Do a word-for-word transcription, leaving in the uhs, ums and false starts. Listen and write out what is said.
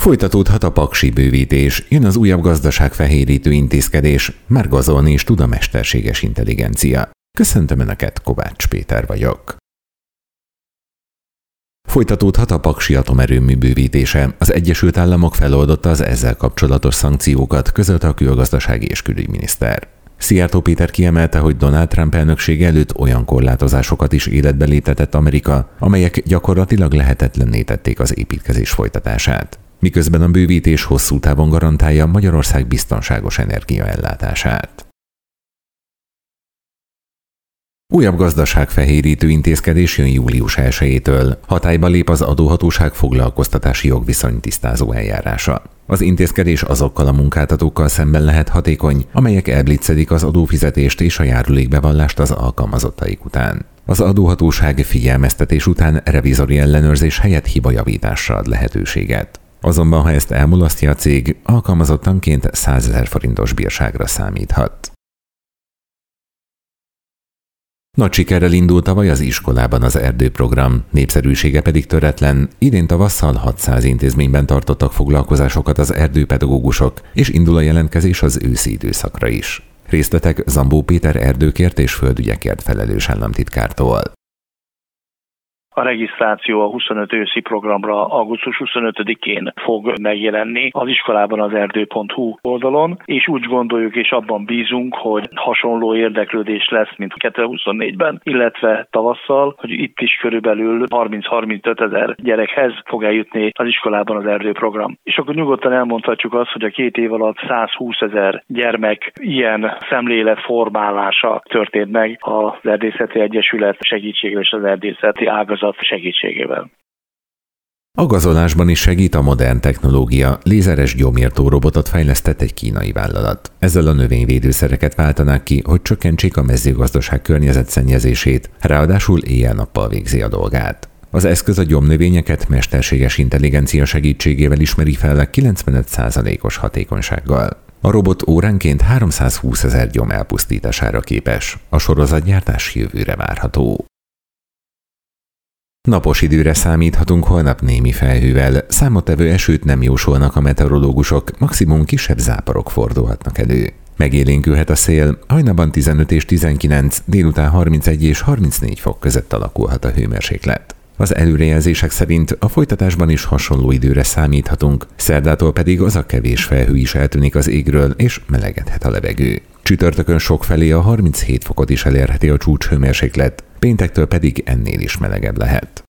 Folytatódhat a paksi bővítés, jön az újabb gazdaságfehérítő intézkedés, már gazolni is tud a mesterséges intelligencia. Köszöntöm Önöket, Kovács Péter vagyok. Folytatódhat a paksi atomerőmű bővítése. Az Egyesült Államok feloldotta az ezzel kapcsolatos szankciókat, közölte a külgazdasági és külügyminiszter. Szijjártó Péter kiemelte, hogy Donald Trump elnökség előtt olyan korlátozásokat is életbe léptetett Amerika, amelyek gyakorlatilag lehetetlenné tették az építkezés folytatását. Miközben a bővítés hosszú távon garantálja Magyarország biztonságos energiaellátását. Újabb gazdaságfehérítő intézkedés jön július elsejétől. Hatályba lép az adóhatóság foglalkoztatási jogviszony tisztázó eljárása. Az intézkedés azokkal a munkáltatókkal szemben lehet hatékony, amelyek elblitzelik az adófizetést és a járulékbevallást az alkalmazottaik után. Az adóhatóság figyelmeztetés után revizori ellenőrzés helyett hibajavításra ad lehetőséget. Azonban, ha ezt elmulasztja a cég, alkalmazottanként százezer forintos bírságra számíthat. Nagy sikerrel indult tavaly az iskolában az erdőprogram, népszerűsége pedig töretlen. Idén tavasszal hatszáz intézményben tartottak foglalkozásokat az erdőpedagógusok, és indul a jelentkezés az őszi időszakra is. Részletek Zambó Péter erdőkért és földügyekért felelős államtitkártól. A regisztráció a huszonöt őszi programra augusztus huszonötödikén fog megjelenni az iskolában az erdő pont hu oldalon, és úgy gondoljuk és abban bízunk, hogy hasonló érdeklődés lesz, mint kétezer-huszonnégyben, illetve tavasszal, hogy itt is körülbelül harminc-harmincöt ezer gyerekhez fog eljutni az iskolában az erdő program. És akkor nyugodtan elmondhatjuk azt, hogy a két év alatt százhúszezer gyermek ilyen szemlélet formálása történt meg az Erdészeti Egyesület segítségével és az erdészeti ágazat segítségével. A gazolásban is segít a modern technológia. Lézeres gyomírtó robotot fejlesztett egy kínai vállalat. Ezzel a növényvédőszereket váltanák ki, hogy csökkentsék a mezőgazdaság környezetszennyezését, ráadásul éjjel-nappal végzi a dolgát. Az eszköz a gyomnövényeket mesterséges intelligencia segítségével ismeri fel kilencvenöt százalékos hatékonysággal. A robot óránként háromszázhúszezer gyom elpusztítására képes. A sorozatgyártás jövőre várható. Napos időre számíthatunk holnap némi felhővel, számottevő esőt nem jósolnak a meteorológusok, maximum kisebb záporok fordulhatnak elő. Megélénkülhet a szél, hajnalban tizenöt és tizenkilenc, délután harmincegy és harmincnégy fok között alakulhat a hőmérséklet. Az előrejelzések szerint a folytatásban is hasonló időre számíthatunk, szerdától pedig az a kevés felhő is eltűnik az égről, és melegedhet a levegő. Csütörtökön sokfelé a harminchét fokot is elérheti a csúcshőmérséklet, péntektől pedig ennél is melegebb lehet.